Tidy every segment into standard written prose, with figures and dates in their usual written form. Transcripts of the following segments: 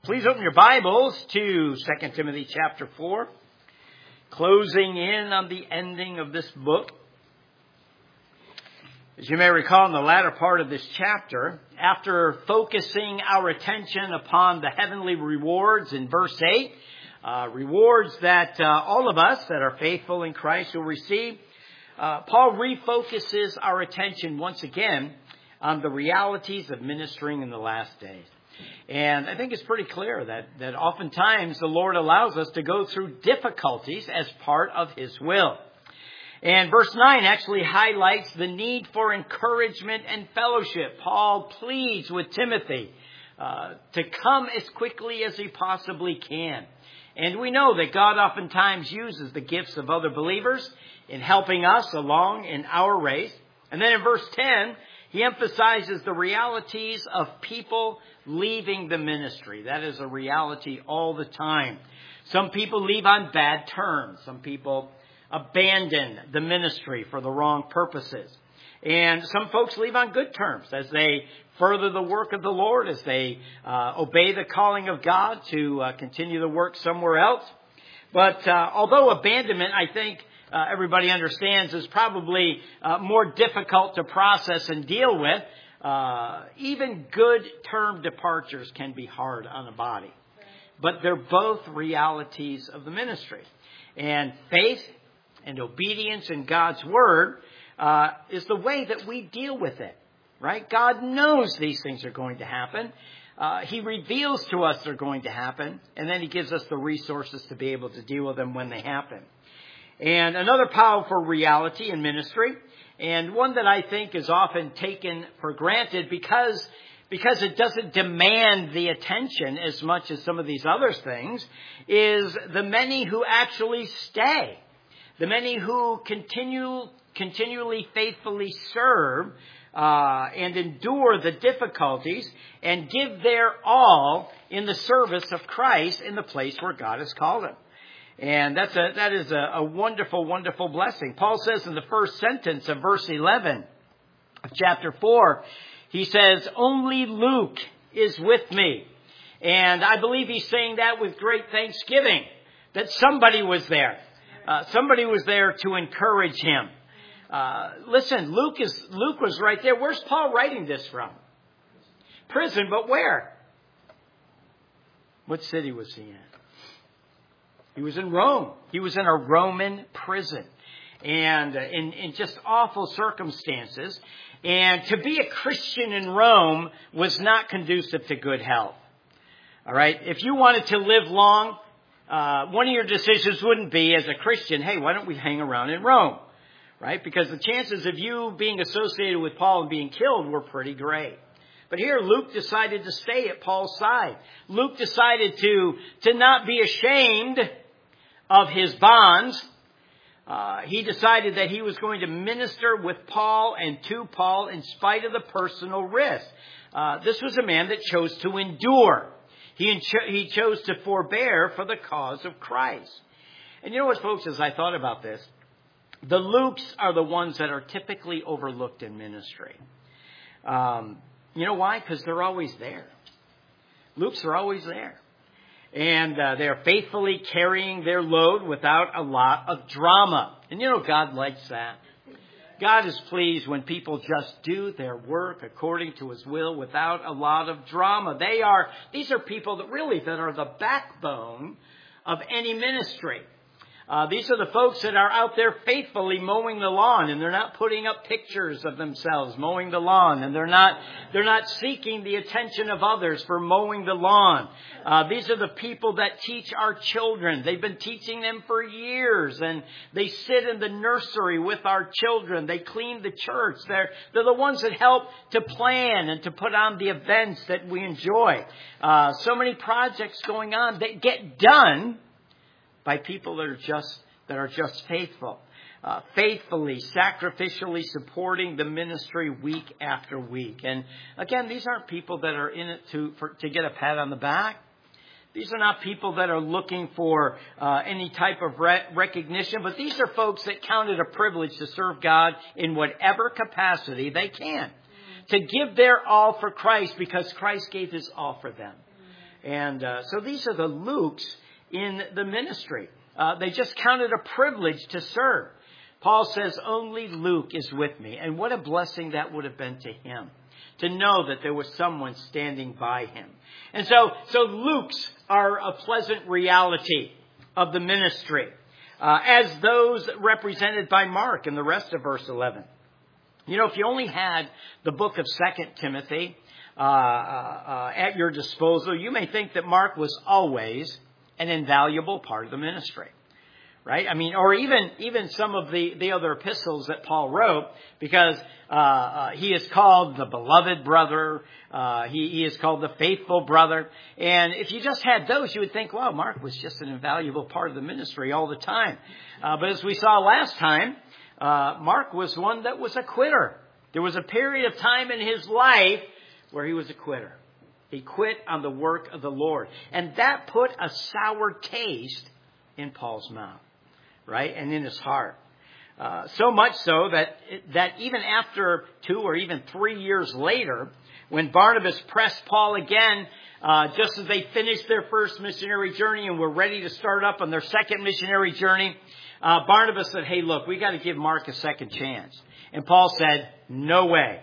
Please open your Bibles to 2 Timothy chapter 4, closing in on the ending of this book. As you may recall, in the latter part of this chapter, after focusing our attention upon the heavenly rewards in verse 8, rewards that all of us that are faithful in Christ will receive, Paul refocuses our attention once again on the realities of ministering in the last days. And I think it's pretty clear that oftentimes the Lord allows us to go through difficulties as part of His will. And verse 9 actually highlights the need for encouragement and fellowship. Paul pleads with Timothy to come as quickly as he possibly can. And we know that God oftentimes uses the gifts of other believers in helping us along in our race. And then in verse 10, he emphasizes the realities of people leaving the ministry. That is a reality all the time. Some people leave on bad terms. Some people abandon the ministry for the wrong purposes. And some folks leave on good terms as they further the work of the Lord, as they obey the calling of God to continue the work somewhere else. But although abandonment, I think, everybody understands is probably more difficult to process and deal with. Even good term departures can be hard on a body. But they're both realities of the ministry. And faith and obedience in God's Word is the way that we deal with it. Right? God knows these things are going to happen. He reveals to us they're going to happen. And then He gives us the resources to be able to deal with them when they happen. And another powerful reality in ministry, and one that I think is often taken for granted because it doesn't demand the attention as much as some of these other things, is the many who actually stay. The many who continually faithfully serve and endure the difficulties and give their all in the service of Christ in the place where God has called them. And that is a wonderful, wonderful blessing. Paul says in the first sentence of verse 11 of chapter 4, he says, "Only Luke is with me." And I believe he's saying that with great thanksgiving, that somebody was there. Somebody was there to encourage him. Listen, Luke was right there. Where's Paul writing this from? Prison, but where? What city was he in? He was in Rome. He was in a Roman prison and in just awful circumstances. And to be a Christian in Rome was not conducive to good health. All right. If you wanted to live long, one of your decisions wouldn't be as a Christian, hey, why don't we hang around in Rome? Right? Because the chances of you being associated with Paul and being killed were pretty great. But here Luke decided to stay at Paul's side. Luke decided to not be ashamed of his bonds. He decided that he was going to minister with Paul and to Paul in spite of the personal risk. This was a man that chose to endure. He chose to forbear for the cause of Christ. And you know what, folks, as I thought about this, the Lukes are the ones that are typically overlooked in ministry. You know why? Because they're always there. Lukes are always there. And they're faithfully carrying their load without a lot of drama. And you know, God likes that. God is pleased when people just do their work according to His will without a lot of drama. These are people that are the backbone of any ministry. These are the folks that are out there faithfully mowing the lawn, and they're not putting up pictures of themselves mowing the lawn, and they're not seeking the attention of others for mowing the lawn. These are the people that teach our children. They've been teaching them for years, and they sit in the nursery with our children. They clean the church. They're the ones that help to plan and to put on the events that we enjoy. So many projects going on that get done by people that are just faithful, faithfully, sacrificially supporting the ministry week after week. And again, these aren't people that are in it to get a pat on the back. These are not people that are looking for any type of recognition, but these are folks that count it a privilege to serve God in whatever capacity they can, to give their all for Christ because Christ gave His all for them. And so these are the Lukes in the ministry. They just counted a privilege to serve. Paul says, only Luke is with me. And what a blessing that would have been to him, to know that there was someone standing by him. And so Luke's are a pleasant reality of the ministry, as those represented by Mark in the rest of verse 11. You know, if you only had the book of 2 Timothy at your disposal, you may think that Mark was always an invaluable part of the ministry. Right? I mean, or even some of the other epistles that Paul wrote, because he is called the beloved brother, he is called the faithful brother. And if you just had those, you would think, wow, Mark was just an invaluable part of the ministry all the time. But as we saw last time, Mark was one that was a quitter. There was a period of time in his life where he was a quitter. He quit on the work of the Lord. And that put a sour taste in Paul's mouth. Right? And in his heart. So much so that even after 2 or even 3 years later, when Barnabas pressed Paul again, just as they finished their first missionary journey and were ready to start up on their second missionary journey, Barnabas said, hey, look, we got to give Mark a second chance. And Paul said, no way.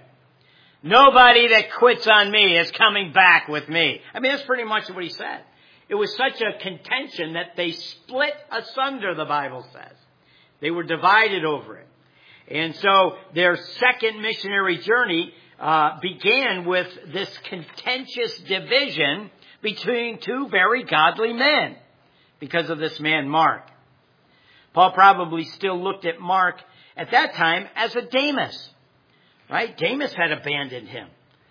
Nobody that quits on me is coming back with me. I mean, that's pretty much what he said. It was such a contention that they split asunder, the Bible says. They were divided over it. And so their second missionary journey began with this contentious division between 2 very godly men because of this man, Mark. Paul probably still looked at Mark at that time as a Demas. Right? Demas had abandoned him.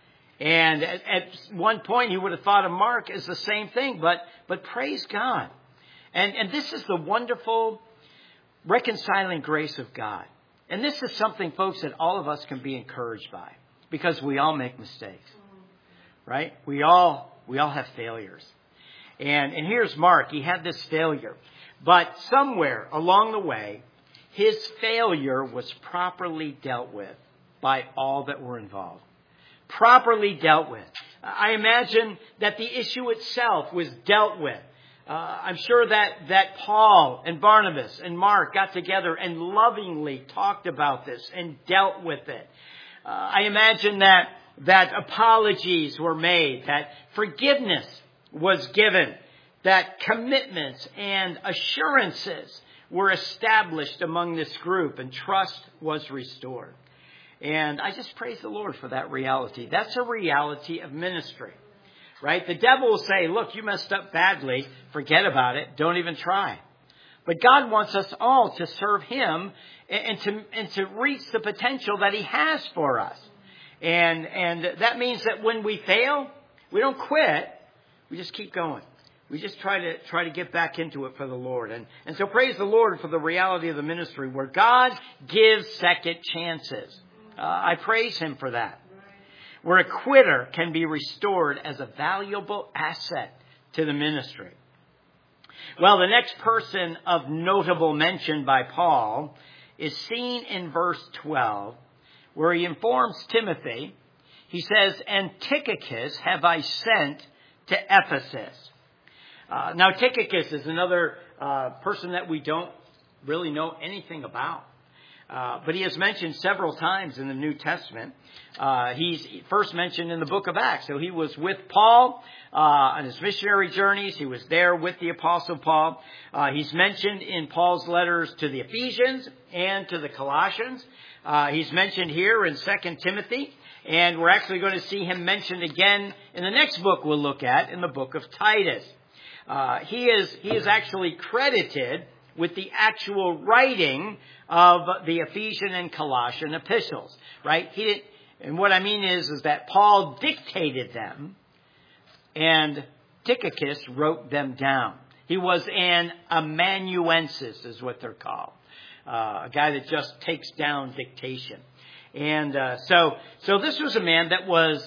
And at one point, he would have thought of Mark as the same thing. But praise God. And this is the wonderful reconciling grace of God. And this is something, folks, that all of us can be encouraged by. Because we all make mistakes. Right? We all have failures. And here's Mark. He had this failure. But somewhere along the way, his failure was properly dealt with by all that were involved. Properly dealt with. I imagine that the issue itself was dealt with. I'm sure that Paul and Barnabas and Mark got together and lovingly talked about this and dealt with it. I imagine that apologies were made, that forgiveness was given, that commitments and assurances were established among this group, and trust was restored. And I just praise the Lord for that reality. That's a reality of ministry, right? The devil will say, look, you messed up badly. Forget about it. Don't even try. But God wants us all to serve him and to reach the potential that he has for us. And that means that when we fail, we don't quit. We just keep going. We just try to get back into it for the Lord. And so praise the Lord for the reality of the ministry where God gives second chances. I praise him for that. Where a quitter can be restored as a valuable asset to the ministry. Well, the next person of notable mention by Paul is seen in verse 12, where he informs Timothy. He says, and Tychicus have I sent to Ephesus. Now, Tychicus is another person that we don't really know anything about. But he is mentioned several times in the New Testament. He's first mentioned in the book of Acts. So he was with Paul on his missionary journeys. He was there with the Apostle Paul. He's mentioned in Paul's letters to the Ephesians and to the Colossians. He's mentioned here in 2 Timothy. And we're actually going to see him mentioned again in the next book we'll look at, in the book of Titus. He is actually credited with the actual writing of the Ephesian and Colossian epistles, right? And what I mean is that Paul dictated them and Tychicus wrote them down. He was an amanuensis is what they're called. A guy that just takes down dictation. And so this was a man that was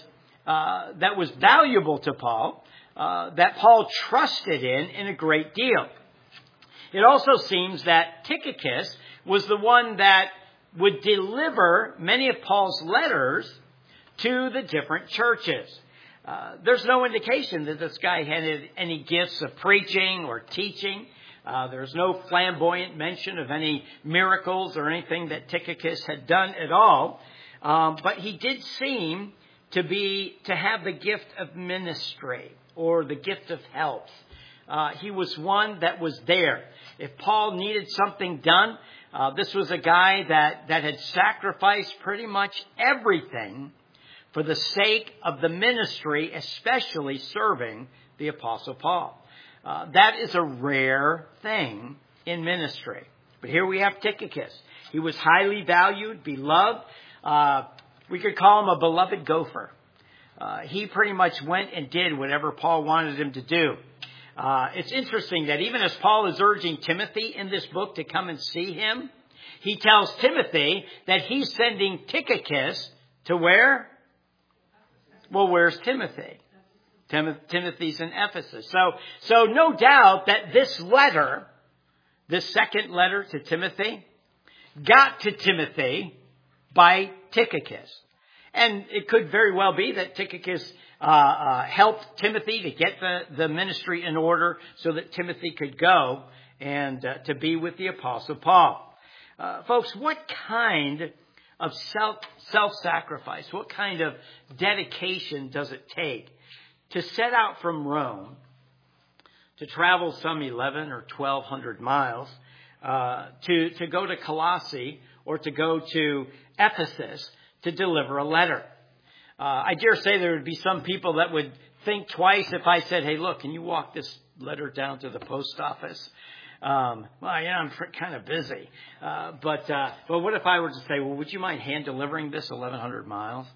valuable to Paul, that Paul trusted in a great deal. It also seems that Tychicus was the one that would deliver many of Paul's letters to the different churches. There's no indication that this guy had any gifts of preaching or teaching. There's no flamboyant mention of any miracles or anything that Tychicus had done at all. But he did seem to have the gift of ministry or the gift of help. He was one that was there. If Paul needed something done, this was a guy that had sacrificed pretty much everything for the sake of the ministry, especially serving the Apostle Paul. That is a rare thing in ministry. But here we have Tychicus. He was highly valued, beloved. We could call him a beloved gopher. He pretty much went and did whatever Paul wanted him to do. It's interesting that even as Paul is urging Timothy in this book to come and see him, he tells Timothy that he's sending Tychicus to where? Well, where's Timothy? Timothy's in Ephesus. So no doubt that this letter, this second letter to Timothy, got to Timothy by Tychicus. And it could very well be that Tychicus helped Timothy to get the ministry in order so that Timothy could go and to be with the Apostle Paul. Folks, what kind of self-sacrifice, what kind of dedication does it take to set out from Rome, to travel some 11 or 1,200 miles, to go to Colossae or to go to Ephesus to deliver a letter? I dare say there would be some people that would think twice if I said, hey, look, can you walk this letter down to the post office? Well, yeah, I'm kind of busy. But what if I were to say, well, would you mind hand delivering this 1,100 miles?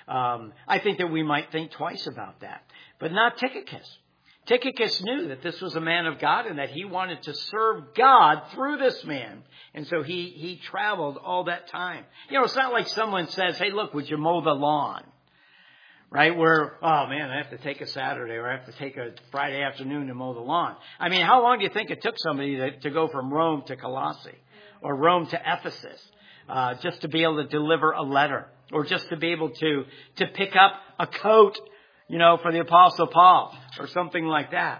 I think that we might think twice about that. But not Tychicus. Tychicus knew that this was a man of God and that he wanted to serve God through this man. And so he traveled all that time. You know, it's not like someone says, hey, look, would you mow the lawn? Right? Where, oh man, I have to take a Saturday or I have to take a Friday afternoon to mow the lawn. I mean, how long do you think it took somebody to go from Rome to Colossae or Rome to Ephesus, just to be able to deliver a letter or just to be able to pick up a coat, you know, for the Apostle Paul or something like that?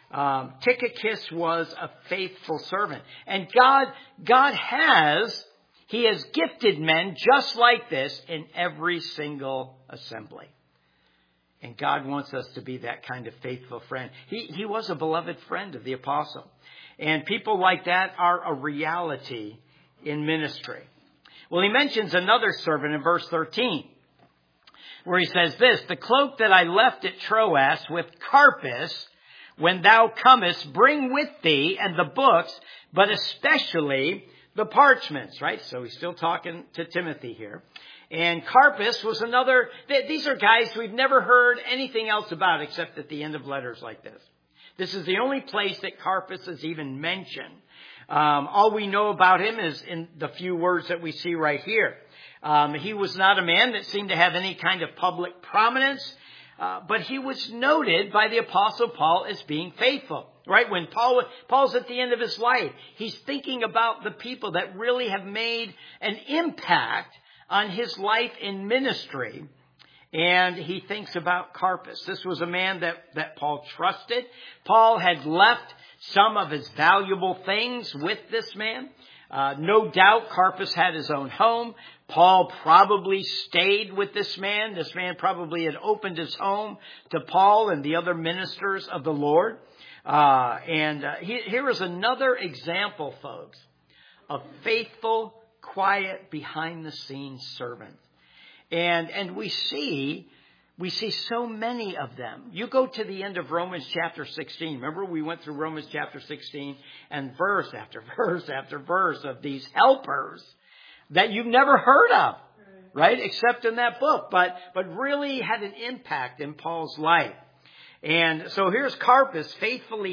Tychicus was a faithful servant, and God has gifted men just like this in every single assembly. And God wants us to be that kind of faithful friend. He was a beloved friend of the apostle. And people like that are a reality in ministry. Well, he mentions another servant in verse 13, where he says this, the cloak that I left at Troas with Carpus, when thou comest, bring with thee and the books, but especially the parchments, right? So he's still talking to Timothy here. And Carpus was another, these are guys we've never heard anything else about except at the end of letters like this. This is the only place that Carpus is even mentioned. All we know about him is in the few words that we see right here. He was not a man that seemed to have any kind of public prominence, but he was noted by the Apostle Paul as being faithful. Right? When Paul's at the end of his life, he's thinking about the people that really have made an impact on his life in ministry. And he thinks about Carpus. This was a man that Paul trusted. Paul had left some of his valuable things with this man. No doubt Carpus had his own home. Paul probably stayed with this man. This man probably had opened his home to Paul and the other ministers of the Lord. Here is another example, folks, of faithful, quiet, behind-the-scenes servant. And we see so many of them. You go to the end of Romans chapter 16. Remember, we went through Romans chapter 16 and verse after verse after verse of these helpers that you've never heard of, right? Except in that book, but really had an impact in Paul's life. And so here's Carpus faithfully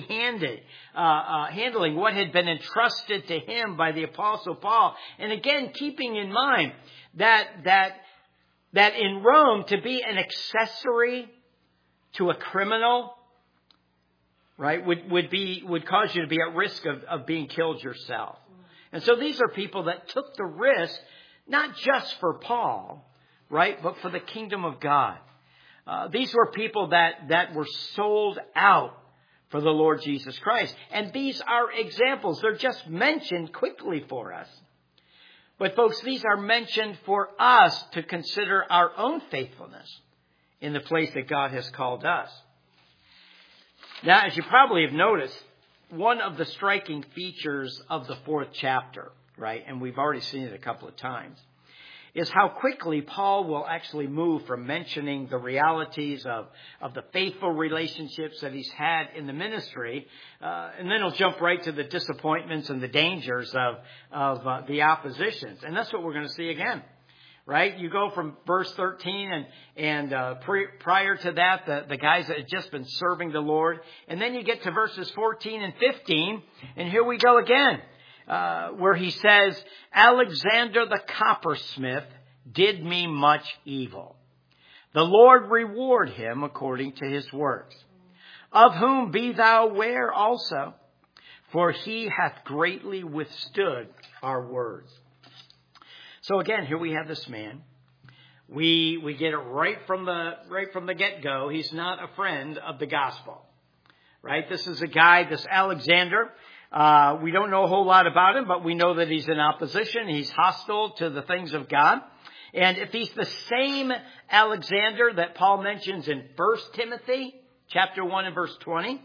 handling what had been entrusted to him by the Apostle Paul. And again, keeping in mind that in Rome, to be an accessory to a criminal, right, would cause you to be at risk of being killed yourself. And so these are people that took the risk, not just for Paul, right, but for the kingdom of God. These were people that were sold out for the Lord Jesus Christ. And these are examples. They're just mentioned quickly for us. But folks, these are mentioned for us to consider our own faithfulness in the place that God has called us. Now, as you probably have noticed, one of the striking features of the 4th chapter, right, and we've already seen it a couple of times, is how quickly Paul will actually move from mentioning the realities of the faithful relationships that he's had in the ministry, and then he'll jump right to the disappointments and the dangers of the oppositions. And that's what we're going to see again, right? You go from verse 13 and prior to that, the guys that had just been serving the Lord, and then you get to verses 14 and 15, and here we go again. Where he says, Alexander the coppersmith did me much evil. The Lord reward him according to his works. Of whom be thou aware also, for he hath greatly withstood our words. So again, here we have this man. We get it right from the get-go. He's not a friend of the gospel, right? This is a guy, this Alexander. We don't know a whole lot about him, but we know that he's in opposition. He's hostile to the things of God. And if he's the same Alexander that Paul mentions in 1 Timothy chapter 1 and verse 20,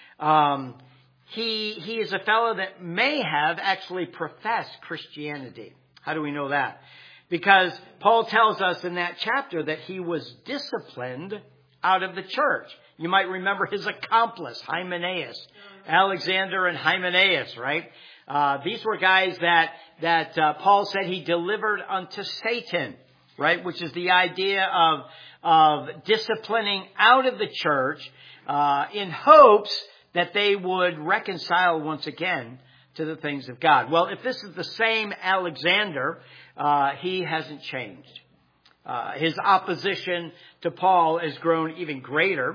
he is a fellow that may have actually professed Christianity. How do we know that? Because Paul tells us in that chapter that he was disciplined out of the church. You might remember his accomplice, Hymenaeus. Alexander and Hymenaeus, right? These were guys that Paul said he delivered unto Satan, right? Which is the idea of disciplining out of the church in hopes that they would reconcile once again to the things of God. Well, if this is the same Alexander, he hasn't changed. His opposition to Paul has grown even greater.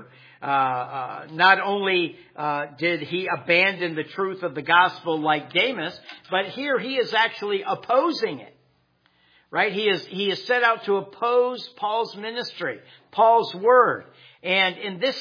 Not only did he abandon the truth of the gospel like Demas, but here he is actually opposing it. Right? He is set out to oppose Paul's ministry, Paul's word. And in this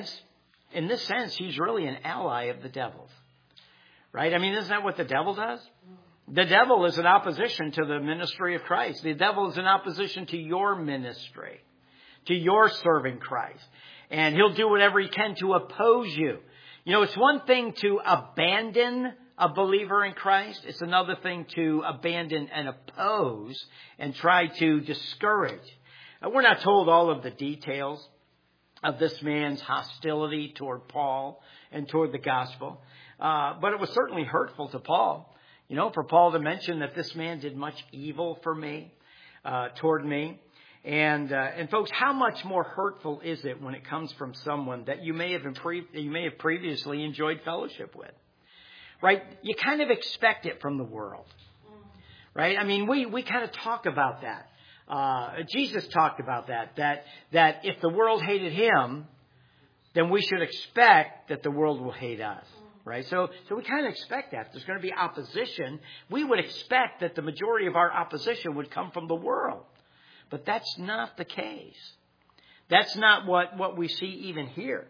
sense, he's really an ally of the devil's. Right? I mean, isn't that what the devil does? The devil is in opposition to the ministry of Christ. The devil is in opposition to your ministry, to your serving Christ. And he'll do whatever he can to oppose you. You know, it's one thing to abandon a believer in Christ. It's another thing to abandon and oppose and try to discourage. We're not told all of the details of this man's hostility toward Paul and toward the gospel. But it was certainly hurtful to Paul. You know, for Paul to mention that this man did much evil for me, toward me. And folks, how much more hurtful is it when it comes from someone that you may have previously enjoyed fellowship with, right? You kind of expect it from the world, right? I mean, we kind of talk about that. Jesus talked about that if the world hated him, then we should expect that the world will hate us, right? So we kind of expect that. If there's going to be opposition, we would expect that the majority of our opposition would come from the world. But that's not the case. That's not what we see even here.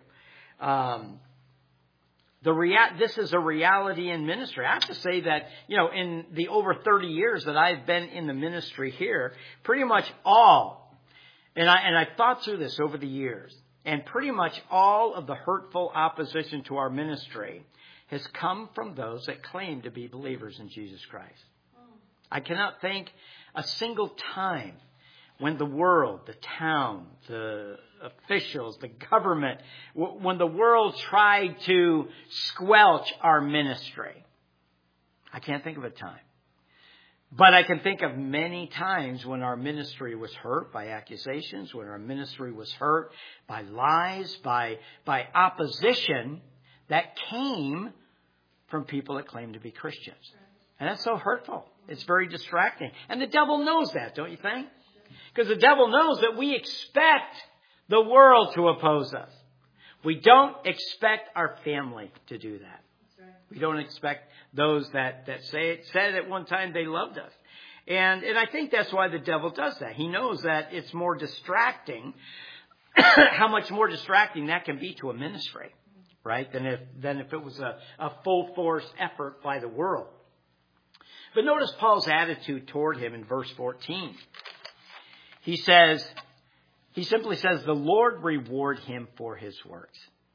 This is a reality in ministry. I have to say that, you know, in the over 30 years that I've been in the ministry here, pretty much all, and I thought through this over the years, and pretty much all of the hurtful opposition to our ministry has come from those that claim to be believers in Jesus Christ. I cannot think a single time when the world, the town, the officials, the government, when the world tried to squelch our ministry. I can't think of a time. But I can think of many times when our ministry was hurt by accusations, when our ministry was hurt by lies, by opposition that came from people that claim to be Christians. And that's so hurtful. It's very distracting. And the devil knows that, don't you think? Because the devil knows that we expect the world to oppose us. We don't expect our family to do that. We don't expect those that said at one time they loved us. And I think that's why the devil does that. He knows that it's more distracting how much more distracting that can be to a ministry, right, than if it was a full force effort by the world. But notice Paul's attitude toward him in verse 14. He simply says, the Lord reward him for his works.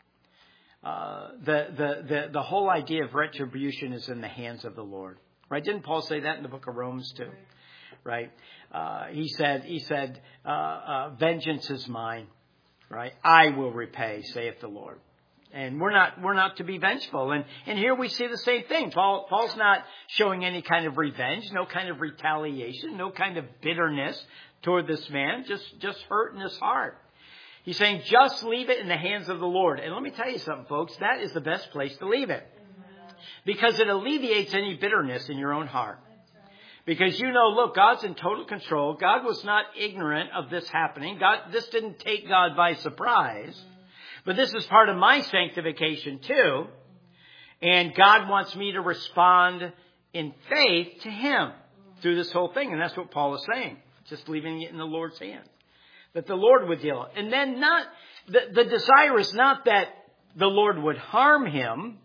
The whole idea of retribution is in the hands of the Lord. Right? Didn't Paul say that in the book of Romans too? Right? He said, vengeance is mine. Right? I will repay, saith the Lord. And we're not to be vengeful. And here we see the same thing. Paul's not showing any kind of revenge, no kind of retaliation, no kind of bitterness toward this man, just hurt in his heart. He's saying, just leave it in the hands of the Lord. And let me tell you something, folks, that is the best place to leave it. Because it alleviates any bitterness in your own heart. Because look, God's in total control. God was not ignorant of this happening. This didn't take God by surprise. But this is part of my sanctification too. And God wants me to respond in faith to Him through this whole thing. And that's what Paul is saying. Just leaving it in the Lord's hands. That the Lord would deal. And then the desire is not that the Lord would harm him,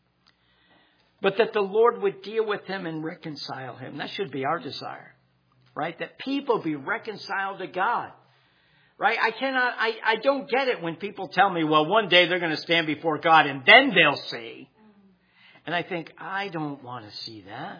but that the Lord would deal with him and reconcile him. That should be our desire. Right? That people be reconciled to God. Right? I don't get it when people tell me, well, one day they're going to stand before God and then they'll see. And I think, I don't want to see that.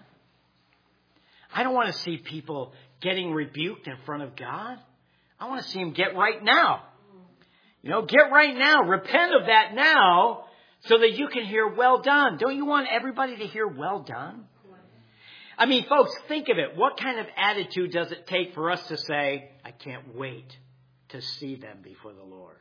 I don't want to see people getting rebuked in front of God. I want to see them get right now. Get right now. Repent of that now so that you can hear well done. Don't you want everybody to hear well done? I mean, folks, think of it. What kind of attitude does it take for us to say, I can't wait to see them before the Lord?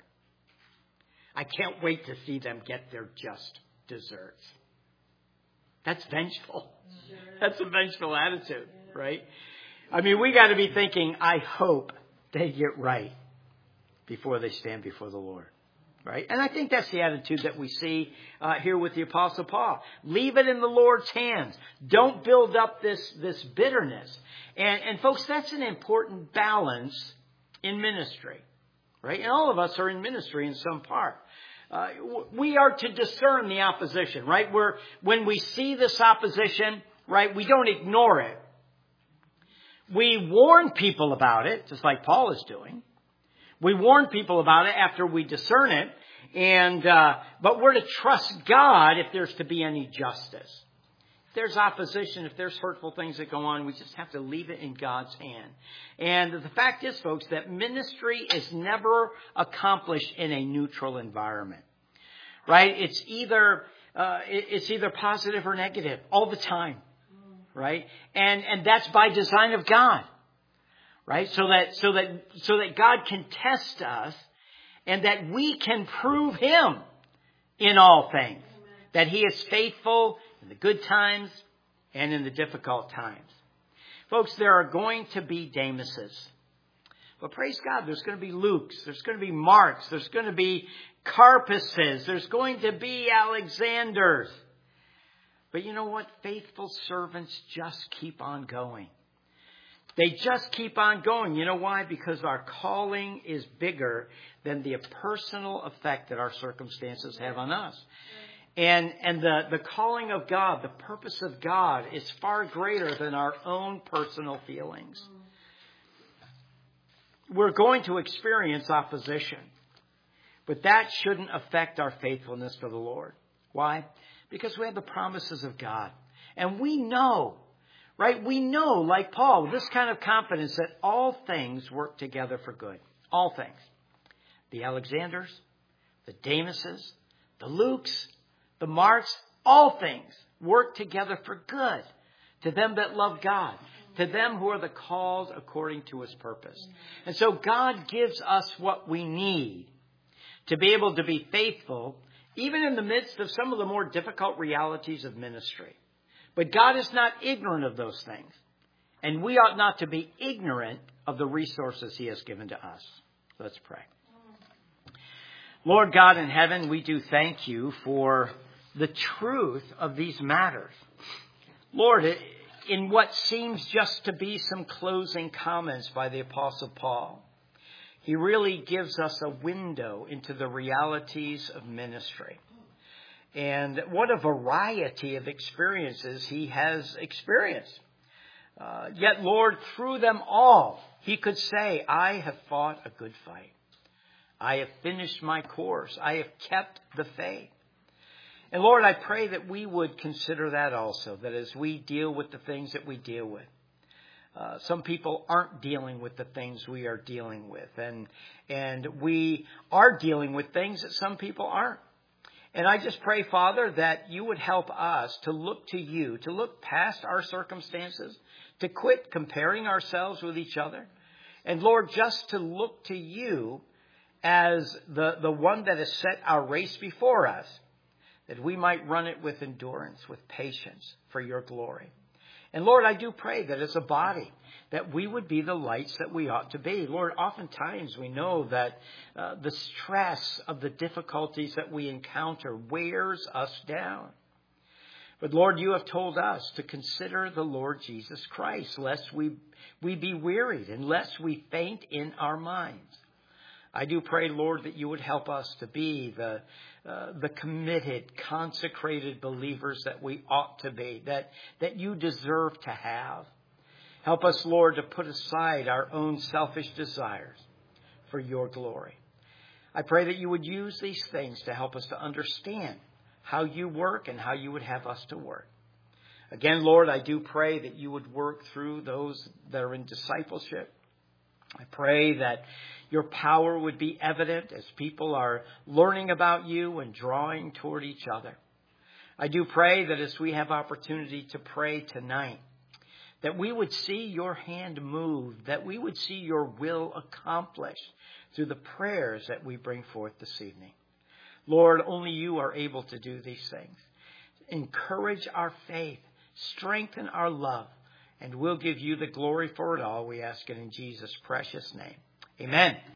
I can't wait to see them get their just desserts. That's vengeful. Sure. That's a vengeful attitude, right? I mean, we got to be thinking, I hope they get right before they stand before the Lord, right? And I think that's the attitude that we see here with the Apostle Paul. Leave it in the Lord's hands. Don't build up this bitterness. And folks, that's an important balance in ministry, right? And all of us are in ministry in some part. We are to discern the opposition, right? When we see this opposition, right, we don't ignore it. We warn people about it, just like Paul is doing. We warn people about it after we discern it, but we're to trust God if there's to be any justice. If there's opposition, if there's hurtful things that go on, we just have to leave it in God's hand. And the fact is, folks, that ministry is never accomplished in a neutral environment, right? It's either positive or negative all the time. Right? And that's by design of God. Right? So that God can test us and that we can prove Him in all things. That He is faithful in the good times and in the difficult times. Folks, there are going to be Demas's. But praise God, there's going to be Luke's. There's going to be Mark's. There's going to be Carpus's. There's going to be Alexander's. But you know what? Faithful servants just keep on going. They just keep on going. You know why? Because our calling is bigger than the personal effect that our circumstances have on us. And the calling of God, the purpose of God is far greater than our own personal feelings. We're going to experience opposition. But that shouldn't affect our faithfulness for the Lord. Why? Because we have the promises of God. And we know, right? We know, like Paul, this kind of confidence that all things work together for good. All things. The Alexanders, the Demas's, the Luke's, the Mark's, all things work together for good to them that love God, to them who are the called according to His purpose. And so God gives us what we need to be able to be faithful even in the midst of some of the more difficult realities of ministry. But God is not ignorant of those things. And we ought not to be ignorant of the resources He has given to us. Let's pray. Lord God in heaven, we do thank You for the truth of these matters. Lord, in what seems just to be some closing comments by the Apostle Paul, He really gives us a window into the realities of ministry. And what a variety of experiences he has experienced. Yet, Lord, through them all, he could say, I have fought a good fight. I have finished my course. I have kept the faith. And Lord, I pray that we would consider that also, that as we deal with the things that we deal with, some people aren't dealing with the things we are dealing with. And we are dealing with things that some people aren't. And I just pray, Father, that you would help us to look to you, to look past our circumstances, to quit comparing ourselves with each other. And Lord, just to look to you as the one that has set our race before us, that we might run it with endurance, with patience for your glory. And Lord, I do pray that as a body, that we would be the lights that we ought to be. Lord, oftentimes we know that the stress of the difficulties that we encounter wears us down. But Lord, you have told us to consider the Lord Jesus Christ, lest we be wearied and lest we faint in our minds. I do pray, Lord, that you would help us to be the committed, consecrated believers that we ought to be, that you deserve to have. Help us, Lord, to put aside our own selfish desires for your glory. I pray that you would use these things to help us to understand how you work and how you would have us to work. Again, Lord, I do pray that you would work through those that are in discipleship. I pray that your power would be evident as people are learning about you and drawing toward each other. I do pray that as we have opportunity to pray tonight, that we would see your hand move, that we would see your will accomplished through the prayers that we bring forth this evening. Lord, only you are able to do these things. Encourage our faith, strengthen our love, and we'll give you the glory for it all. We ask it in Jesus' precious name. Amen.